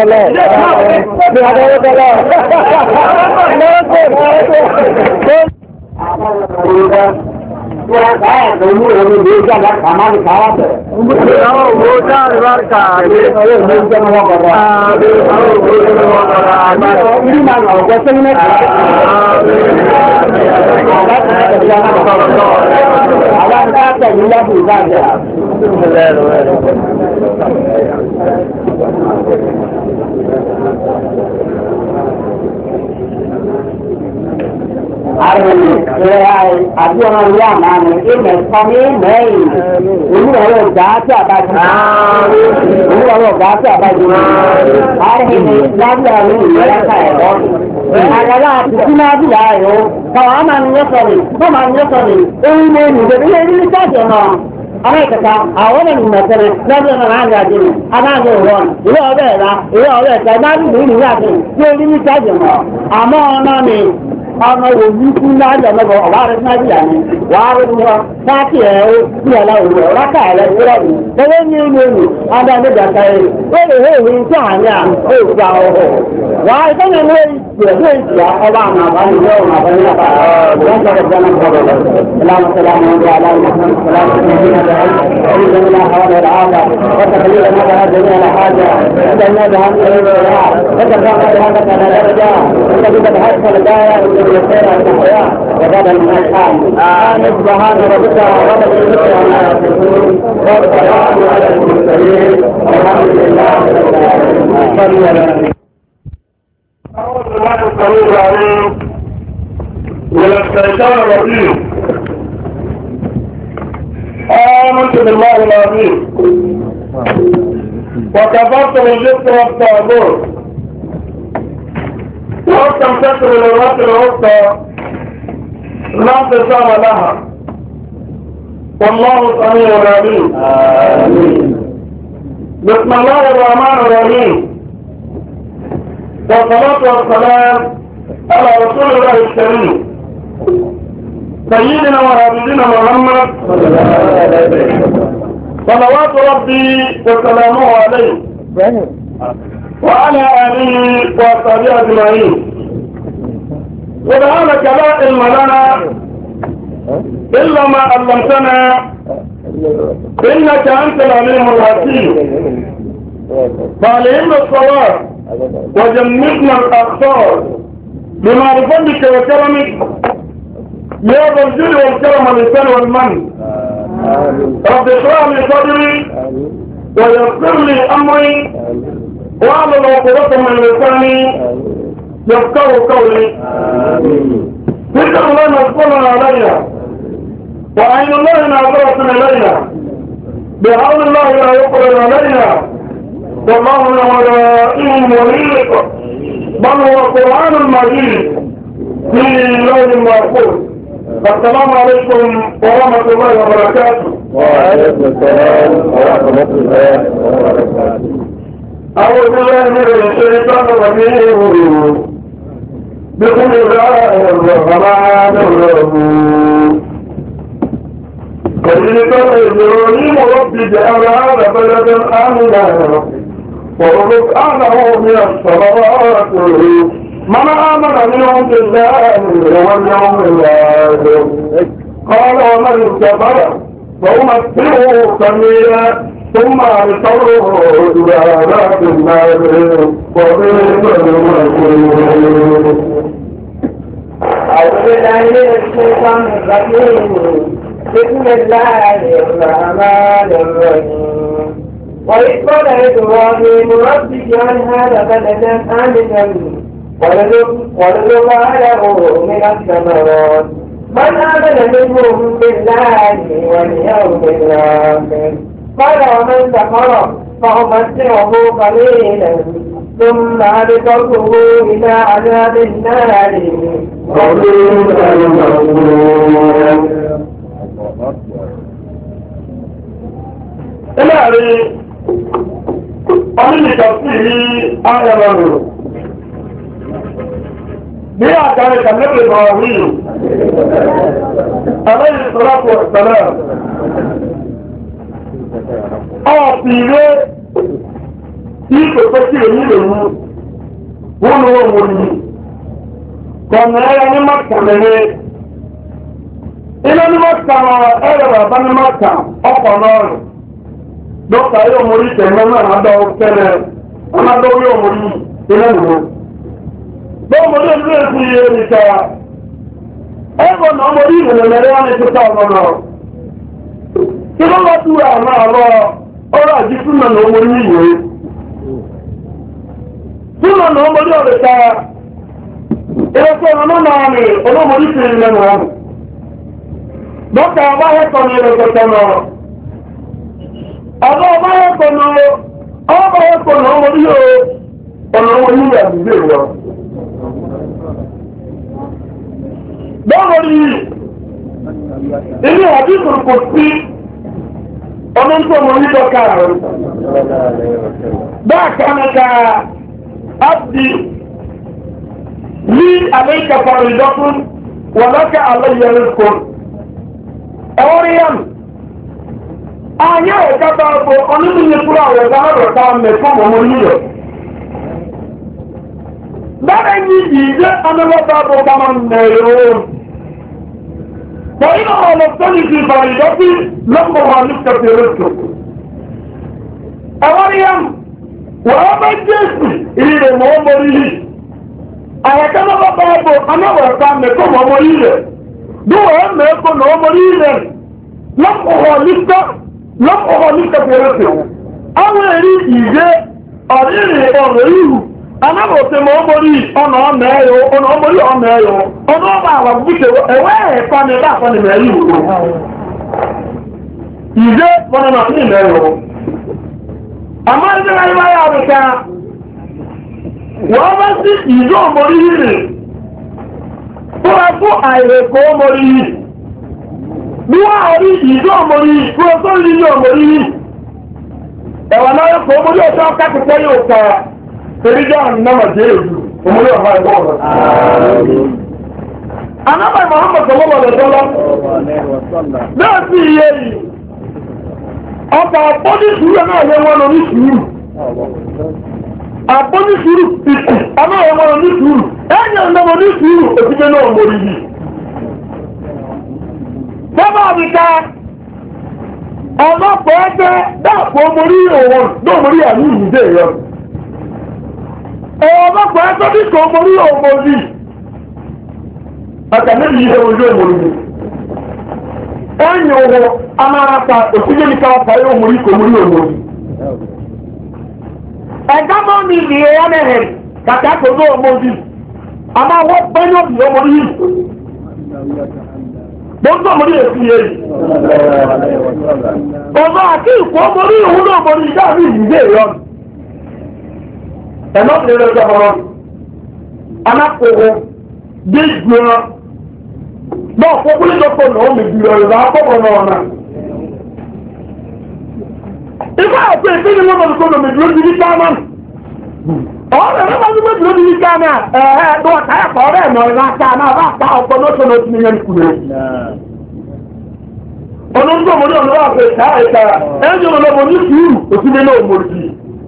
àbí ọmọ ìlú àná ni ilẹ̀ kan ní mẹ́rin olúwa yóò gbà á sí àbájú olúwa yóò gbà á sí àbájú àárín lábíà ní ìlẹ́ka ẹ̀rọ àgbàlá àtìkú náà bí wàá yó káwọn á máa ń yẹ sọ̀rọ̀ wọ́n máa ń yẹ sọ̀rọ̀ orí ní ènìyàn ilé ilé sáàjọ náà àwọn ìkẹta àwọn ọmọ ènìyàn tẹ̀lé lọ́dún náà láàrin àjẹmí adájọ́ ìwọ̀n ìwé ọ̀rẹ́ ẹ̀dá ìwé ọ̀rẹ́ ẹ̀dá ìbáraẹni ìlú àti tí orí ní sáàjọ náà àmọ́ ọ̀nà ni ọmọ òwú fún láàjọ lọ́bọ̀ ọ̀bá rẹ̀ sáàjìyà ni wàá rí wọn sáàkì ẹ̀ ó sí ọ̀la òwú ọ̀rákà ẹ̀rẹ́ ìwúrọ̀dù owó ní ìlú ìlú adájọ́ ìdàkà ẹ̀ ó lè hó ìwé tí àárín à ó gba ọ̀họ̀ wàá ìtọ́jú ní ìgbẹ̀gbẹ̀ ìjìyà ọba àmà àbáyé ìwé ọ̀nà àbáyé àbáyé wọ́n sọ̀rọ̀ jẹ́nà bọ̀rọ̀ ìlànà sọ̀rọ̀ لا حول ولا قوة وتقليل ما جميع الحاجة وجعلنا بهم الرياء وترفعنا بهذا الدرجة وتجد بحث الداية والخير والحياة وبدل من الحال سبحان ربك رب العزة عما يصفون والسلام على المرسلين والحمد لله رب العالمين. أعوذ بالله السميع العليم من الشيطان الرجيم. آمنت بالله العظيم وكفرت بالجبت والطاغوت واستمسكت بالعروة الوثقى لا انقسام لها والله سميع عليم. بسم الله الرحمن الرحيم والصلاة والسلام على رسول الله الكريم سيدنا وحبيبنا محمد صلوات ربي وسلامه عليه وعلى آله وصحبه أجمعين. سبحانك لا علم لنا إلا ما علمتنا إنك أنت العليم الحكيم. فعلينا الصواب وجنبنا الأخطار بمعرفتك وكرمك يا ذا الجود والكرم والإحسان والمن. رب اشرح لي صدري ويسر لي أمري واعلم عقدة من لساني يفقهوا قولي. ذكر الله مذكورا علينا وعين الله ناظرة إلينا بحول الله لا يقبل علينا والله من ورائهم وليق بل هو قرآن مجيد في لون محفوظ. السلام عليكم ورحمة الله وبركاته. وعليكم السلام ورحمة الله وبركاته. أعوذ بالله من الشيطان الرجيم. بسم الله الرحمن الرحيم. كذلك إبراهيم رب اجعل هذا بلدا آمنا وارزق أهله من الثمرات من آمن منهم بالله واليوم الآخر. قال ومن كفر فأمتعه قليلا ثم أضطره إلى عذاب النار وبئس المصير. أعوذ بالله من الشيطان الرجيم. بسم الله الرحمن الرحيم. وإذ قال إبراهيم رب اجعل هذا بلدا آمنا وارزق أهله من الثمرات من آمن منهم بالله واليوم الآخر. قال ومن كفر فأمتعه قليلا ثم أضطره إلى عذاب النار وبئس المصير. ọdún ìjọsí ní ayẹlọ́rù bí àtàrí kàlẹ́bẹ̀ bọ̀wí aláyé sọ́lọ́pọ̀ ìsẹ̀lẹ̀ ọ̀pì ilé tí kò tó sí èyí lè mú wọ́n ló wọ́n ní kọ̀nà ẹ̀rọ ní mọ́kànlẹ̀ ilé ní mọ́kànlẹ̀ ẹ̀rọ bàbá ní mọ́kàn ọkọ̀ náà dọ́kítà yóò mú orí tẹ̀lé náà ládọ́ kẹ́lẹ̀ ọmọdé yóò mú orí ilé nìyó. Bọ́ọ̀mọdé ń lé fún iye nìta ẹ̀gbọ́n náà mú orí ìrìnlẹ̀ mẹ́rin wọn ní títà ọmọ náà. Kí ló wá tú àwọn àlọ́ ọ̀rọ̀ àjí túnmọ̀ náà mú orí ìwé. Túnmọ̀ náà mú orí ọ̀rẹ́ ta ìrẹsẹ̀ ọmọ náà ní olómọdé ti rìn lẹ́nu wọn. Dọ́kítà ọba ẹ̀kọ́ ní ìrẹsẹ̀ náà. Ọba ẹ̀kọ́ náà ọmọ orí ọ̀nà wọn ní àdúgbò wọn. Bọ́ọ̀lù yìí, ilé àdúgbò kò sí ọmọ tó mọ̀ ní dọ́kà rẹ̀. Báàkánaka Abdi ní àlẹ́kà fàrídọ́kùn wọ̀lọ́kà àlẹ́yẹrẹ́kùn. Ẹwọ́ríyàn, àyà ẹ̀kátà ọgbọ̀ onímìnì fúra ọ̀rẹ̀dá ọ̀rẹ̀dá mẹ́fọ́ mọ̀ nílẹ̀. Bára ní ìdíje anáwọ́ta ọgbọ̀ kama mẹ́rin. فإن غلطتني في فريضتي لم أغلطك في رزقك. أولياً وأما الجسم إلى مؤمره أنا كما بقابل أنا وأقام لكم أمره دو أما يكون أمره لم أغلطك في رزقك. أولي إذا أريني أريه أنا بقول مؤمري أنا أمايو أنا أمري أمايو أنا ما أعرفش أوه فاني لا فاني مايو إذا فانا نحن مايو أما إذا ما يعرفك وأما إذا أمري فأبو أيركو أمري بواري إذا أمري فأبو إذا أمري أولا يكو أمري أشاكا كتايوكا Sèríjà nàmà jẹ́ èdù, òmúlé ọ̀há ẹ̀kọ́ ọ̀rọ̀. Anábà Muhammad sallallahu alaihi wasallam. Bẹ́ẹ̀ sí iye yìí, ọkọ̀ àpọ́nísùúrù náà yẹ wọn lọ ní sùúrù. Àpọ́nísùúrù pìtì, ọmọ yẹ wọn lọ ní sùúrù. Ẹ̀yẹ̀ ọ̀nàmọ̀ ní sùúrù, òtítẹ́ náà mọ̀ yìí. Bọ́bá àbíká, ọlọ́pọ̀ ẹgbẹ́ dáàpọ̀ mórí òun, dóòmórí àmì ìdè yọ. Ọlọ́pàá ẹgbẹ́ bí kò mọ̀ ní ọmọ ní àtàlẹ́yìn ihe ojú ọmọ ní ẹ̀yìn ọwọ́ amárata òsìlẹ̀ ní káwàpá yóò mọ̀ ní kò mọ̀ ní ọmọ ní ẹ̀dá mọ́ ní ìlú ẹ̀yà mẹ́rẹ̀ kàkà kò ní ọmọ ní a máa wọ́n pẹ́yọ́ bí ọmọ ní gbogbo ọmọ ní èsì yẹ ọmọ àti ìkọ́ ọmọ ní ìwúlò ọmọ ní ìdá ní ìdílé ìrọ́nù ẹ̀nà ìrìn ẹjọ́ ọ̀rọ̀ anákòwò dé ìgbìmọ̀ náà fọ́kúlé lọ́pọ̀ náà mẹ́jìlọ ìrọ̀ àpọ̀pọ̀ náà náà ìfẹ́ àti èdè ni wọ́n mọ̀ lọ́pọ̀ mẹ́jìlọ ti ní káàmà ọ̀rẹ́ rẹ̀ máa ń mẹ́jìlọ ti ní káàmà ẹ̀ẹ́ tó ọ̀tá ẹ̀kọ́ ọ̀rẹ́ ẹ̀mọ̀ ìrọ̀ àkáàmà bá pa ọ̀pọ̀ lọ́sọ̀ náà ti ní yẹn kúrẹ́ ọ̀nà ń gbọ́mọ̀ ní ọ̀nà wà fẹ́ ìta ẹ̀ka ẹ̀jọ̀ lọ́mọ ní sùúrù òsínlẹ̀ náà mọ̀rìjì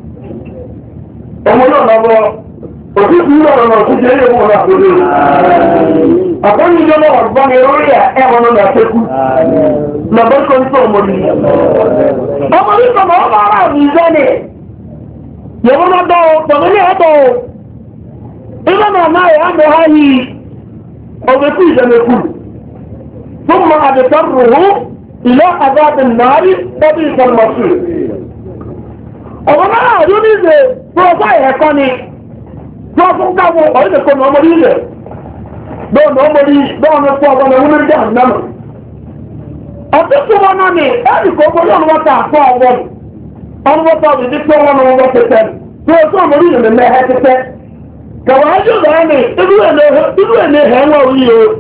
ọmọ náà lọ́wọ́ òtítù ìrọ̀rọ̀ náà tó jẹ́ ìwọ̀n náà tó lè àkọ́ni ìjọba ọ̀gbọ́n ni orí ẹ̀wọ̀n náà tẹ́kù lọ́bọ́kọ́ ń tó ọmọdé ọmọdé sọmọ ọmọ ara mi ìjọ́ni yẹ̀wọ́n náà dọ́ pọ̀mílẹ̀ ẹ̀tọ́ ilé náà náà yà mọ́ ha yìí ọgbẹ́kú ìjẹ́mẹ́kù fún mọ́ àdìtọ́rùhù ilé àgbàdì náàrí ẹbí ìsọ̀rọ̀mọ̀sù ọmọ náà rí ní ìṣe fún ọgbà ẹ̀kọ́ ni tí wọ́n fún káwọn ọ̀rẹ́dẹ̀kọ́ ní ọmọdé ilẹ̀ lọ́nà ọmọdé lọ́nà fún ọgbọ́n ẹ̀wọ́n lórí dáhùn náà ọdún tí wọ́n náà ní ẹ̀rì kò gbọ́dọ̀ ọ̀nà wọ́ta àpọ̀ ọ̀wọ́n ọ̀nà wọ́ta òdìdí tí wọ́n náà wọ́n tẹ̀tẹ̀ tí wọ́n tún ọmọdé ilẹ̀ mẹ́hẹ́ tẹ̀tẹ̀ kẹwàá ájú lọ́wọ́ ní irú ẹ̀ ní ẹ̀hẹ́ wọ́n rí o.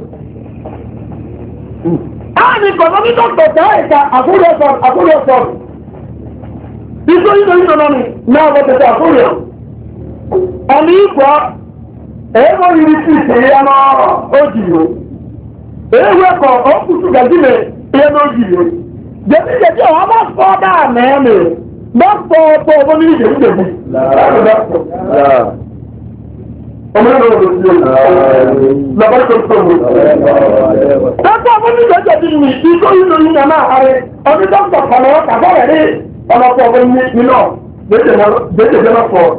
Áàní kọ̀ọ̀kan ní dọ́kítọ̀ tẹ́ ẹ̀ka àkúrẹ́sọ̀n Iso ino nani na wotete akuya. Ani kwa ego yiri sisi ya na ojiyo. Ewe ko okusu gazime ya na ojiyo. Jadi o aba foda meme. Doctor to bo ni je je. La. Ọmọ náà ló ti yẹ. Lọ́bàá tó tó mú. Dọ́kítà fún mi lọ́jọ́ bí mi, ìkó yìí lóyún náà máa harí. Ọdún dọ́kítà kan lọ́wọ́ kàbọ̀ rẹ̀ ní ọlọ́pọ̀ ọgbẹ́ mi náà. Bẹ́ẹ̀ jẹ́ náà fọ́.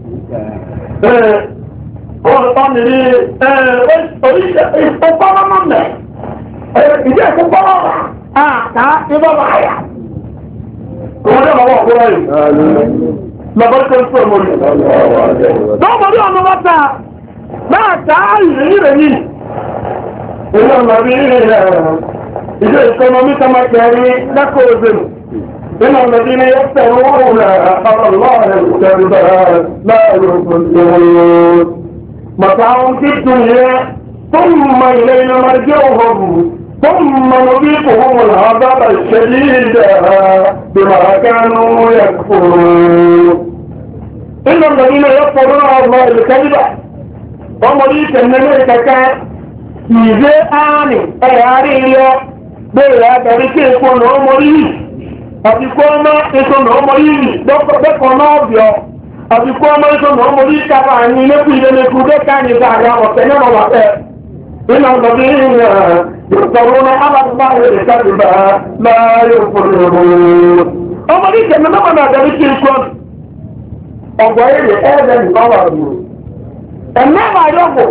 Olùkọ́ mi rí oríṣi ìfowópamọ́ náà mẹ́. Ìjẹ́ ìfowópamọ́ wà. Àtà ìbọn wà áyà. Òun náà wọ́n wọ́n yìí. Lọ́bàá tó tó mú mi. Lọ́mọdé ọ̀nà wọ́ta. Máa tàá ìrìn yìí. Ilé ọ̀nà bí ilé ìkọ́nọ́mí tó máa kẹrí lẹ́kọ̀ọ́ òzèlú. Ilé ọ̀nà bí ní ẹ̀sẹ̀ owó rẹ̀ ọlọ́rẹ̀ ìtẹ̀rìbà láàrin òkùnrin. Màtàún títún yẹ tó mọ ilé iná máa jẹ́ òhòrò tó mọ bí kò wọ́n àbábà ìṣẹ́lẹ̀ bí máa kánú ẹ̀kọ́. Ilé ọ̀nà bí ní ẹ̀sẹ̀ owó rẹ̀ ìtẹ̀rìbà. Ọmọdé ìtẹ̀mẹ́lẹ́ kẹ̀kẹ́ ìgbé áàmì ẹ̀yàrí ilẹ̀ bẹ́ẹ̀ àtàrí kí èkó nà ọmọdé yìí àtikọ́ ọmọ ètò nà ọmọdé yìí dẹ́kọ̀ náà bíọ́ àtikọ́ ọmọ ètò nà ọmọdé yìí kápá ní ilé-kú ilé-kú dẹ́ka ní ìgbàgbà ọ̀tẹ̀ náà wà fẹ́ nínú ọmọdé yìí ìtọ̀rọ̀ náà alábùbá rẹ̀ kábìbà láàyè òfòrò ọmọdé ìtẹ̀mẹ́lẹ́ àtàrí kí èkó ọgbọ̀ èrè ẹ̀ẹ́dẹ̀ nìkan wà ẹ̀mẹ́wàá yọ̀bọ̀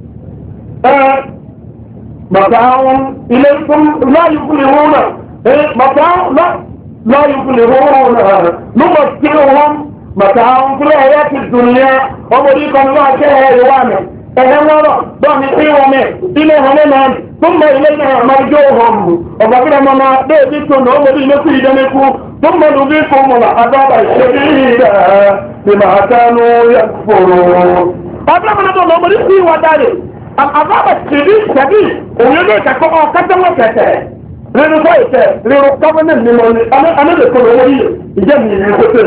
màtáwọn ilé fún láyùkúlẹ̀ wọn náà màtáwọn láyùkúlẹ̀ wọn náà lọ́mọ tí wọn màtáwọn fúnlẹ̀ ẹ̀yà ti dùnìyà ọmọdé kan náà kẹ́ ẹ̀rọ wà mẹ́ ẹ̀hẹ́ wọ́rọ̀ bọ́ọ̀mí tí wọ́n mẹ́ ilé wọn náà ثم إلينا مرجوهم وغفر ما بيتكم أمري نكي دمكم ثم نذيقهم العذاب الشديد بما كانوا يكفرون أبلا من هذا الأمر يسي وداري العذاب الشديد ويقول كفر كتم وكتر لأنه فايتة لرقبنا النمون أنا ذكر أمري جميل يكتر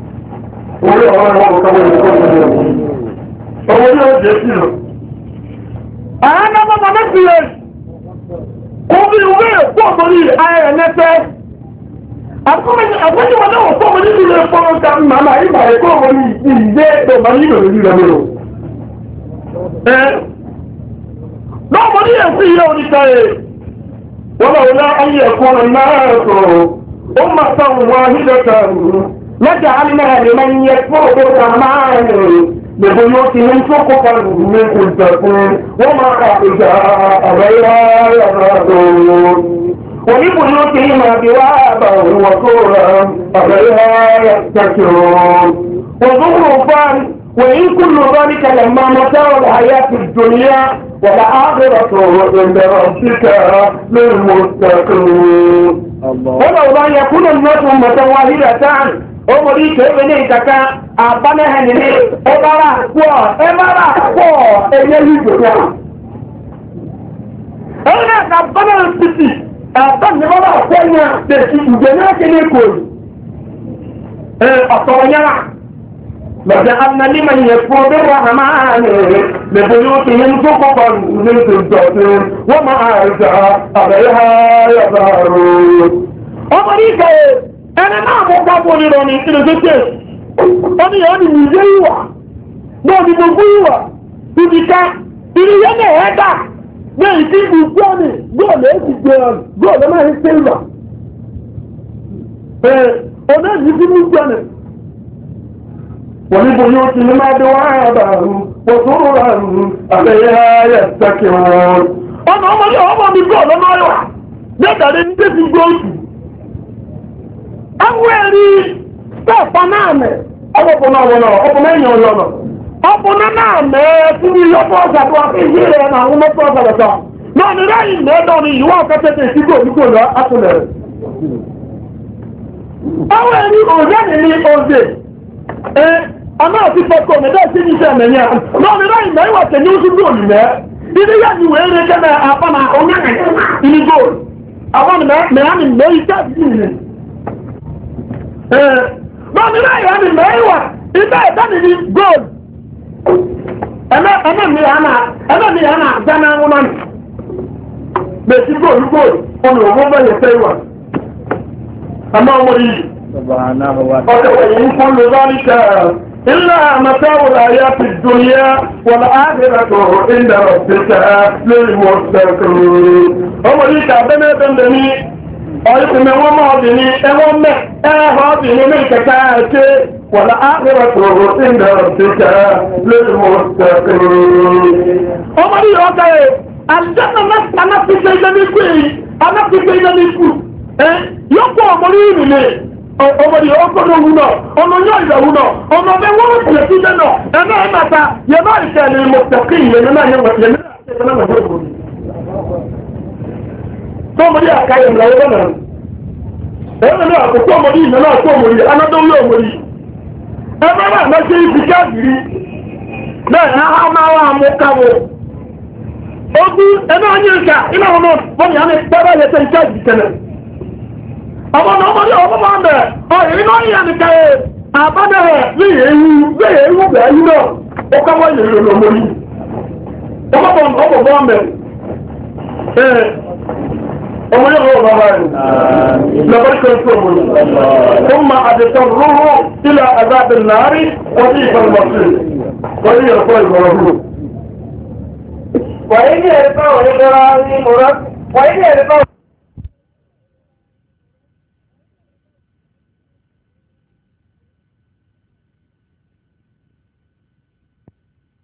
أنا ما نفسي Obi uwe kwa mori aya nefe. Akọ́ni wọn náà fọ́ mori nílé fọ́nrán ká màmá yìí bàrẹ̀ kọ́ mori ìdílé tó máa nílò lórí rẹ̀ lọ́rọ̀. Náà mori yẹn sí ilé oníta yẹ. Wọ́n bá wọlé ayé ẹ̀kọ́ náà sọ̀rọ̀. Ó máa sáwọn wọn ahídọ́ta lọ́jà alínà rẹ̀ máa ń yẹ fún òkúta máa ń rìn. ببيوتهم سقفا من فضة ومعارج عليها يظهرون ولبيوتهم أبوابا وسورا عليها يتكئون وزخرفا وإن كل ذلك لما متاع الحياة الدنيا والآخرة عند ربك للمتقين ولولا يكون الناس أمة واحدة omori kebe ní ìkàkà àbánẹ́hẹ̀ nílé ẹbára pọ̀ ẹyẹ ìjò náà ẹ̀yìn náà ka bánẹ́hẹ̀ títì àbánẹ́hẹ̀ pẹ̀lú tẹ̀sí ìjẹ́ náà kí ní kò ọ̀tọ̀ọ̀nyára lọ́jọ́ annalima yẹ fún bí wọ́n máa ní lẹ́bùrú tí yẹn tó kọ́kọ́ ní ìjọsí wọ́n máa jà àbẹ̀yà yàtàrò omori kebe ẹni náà mọ́ gbábọ́ nínú ọ̀nà ìsinmi ó ní ọ̀nà ìwé ìwà náà ní gbogbo ìwà ìdíká ìrìyẹ́ náà ẹ́dà ní ìdí ìgbùgbọ́ ní góòlù èsì gbé ọ̀nà góòlù máa ń ṣe ìwà ọ̀nà ìdí gbogbo ọ̀nà wọ́n ní bóyá ó ti ní máa dé wá àbàrù òṣòro àrùn àbẹ̀yẹ ayẹ tẹ́kì wọn ọ̀nà ọmọdé ọmọ mi góòlù máa wà lẹ́tàrí ní tẹ́sí gbóòtù awẹ́rí tọ́ọ̀pọ̀ náà mẹ́ ọ̀pọ̀ náà wọ́n náà ọ̀pọ̀ náà yàn lọ́nà ọ̀pọ̀ náà mẹ́ fún mi yọ́pọ̀ ọ̀sàtọ̀ àfihì rẹ̀ náà wọ́n mọ́tò ọ̀sàtọ̀ náà ní ráyìn mẹ́dọ̀ ni ìwọ́ ọ̀kẹ́tẹ̀tẹ̀ sí gbòmígbò lọ ápùlẹ̀ rẹ̀ awẹ́rí òjẹ́ni ní oze ọ̀nà àti pọ̀pọ̀ mẹ́dọ̀ sí ní iṣẹ́ mẹ́yà náà ní ráyìn mẹ́ ìwà tẹ̀lé oṣù gbòmí mẹ́ ilé yà ní wẹ́rẹ́ kẹ́mẹ́ àpamà bọ́ọ̀ni náà yà ni mẹ́wàá ibà ìdáni ni gold ẹ̀mẹ́ mi yà náà gánà wọn náà bẹ̀sí gold ọ̀nà òwò bẹ́ẹ̀ fẹ́ wà àmọ́ wọ́n yìí ọ̀dọ̀ wọ̀nyí ń fún lọ́wọ́ إلا متاع الحياة الدنيا والآخرة عند ربك للمتقين. ọmọ yìí kà bẹ́ẹ̀ bẹ́ẹ̀ bẹ́ẹ̀ ní ọ̀yẹ́kùn mi wọ́n mọ̀ ọ̀bìnrin ẹ̀wọ̀n mẹ́ ẹ̀họ́ ọ̀bìnrin ní kẹta ẹ̀ṣẹ́ والآخرة عند ربك للمتقين. ọmọ yìí ọ̀gá yẹ àlùjáde anáfíṣẹ́ ìdánilkú yìí anáfíṣẹ́ ìdánilkú yóò kó ọmọ yìí nìyẹn. ọmọdé ọkọ̀dọ̀ wù náà ọmọ yóò ìgbà wù náà ọmọ bẹ wọ́n tilẹ̀ sí jẹ́ náà ẹ̀mẹ́ ẹ̀mẹ́ta yẹ̀mẹ́ ìṣẹ̀lẹ̀ mọ̀tẹ̀kì yẹ̀mẹ́ náà yẹ̀mẹ́ náà tó ọmọdé àkáyẹ̀ ìlàwọ́ bẹ́ẹ̀ náà ẹ̀mẹ́ náà àkókò ọmọdé ìmẹ́ náà tó ọmọdé anádọ́wọ́ ọmọdé ẹ̀mẹ́ náà mẹ́sẹ̀ ibi káàkiri bẹ́ẹ̀ náà á máa wà mú káwọ́ ogun ẹ̀mẹ́ ọ̀nyẹ́ ìka iná wọn náà wọ́n yà ní pẹ́rẹ́ yẹ ọmọ náà ọmọdé ọmọ máa ń bẹ̀ ọ̀yìn náà yà ní káyé àbádẹ́rẹ̀ léyè ewu bẹ̀ẹ́ yìí náà ó káwọ́ ìrìn lọ́mọ yìí ọmọ bọ̀ ń bẹ̀ ọmọ yóò lọ́wọ́ bàbá rẹ̀ lọ́wọ́ kan tó mọ̀ ní ثم أدتره إلى عذاب النار وبئس المصير وإن يرفع المرفوع وإن يرفع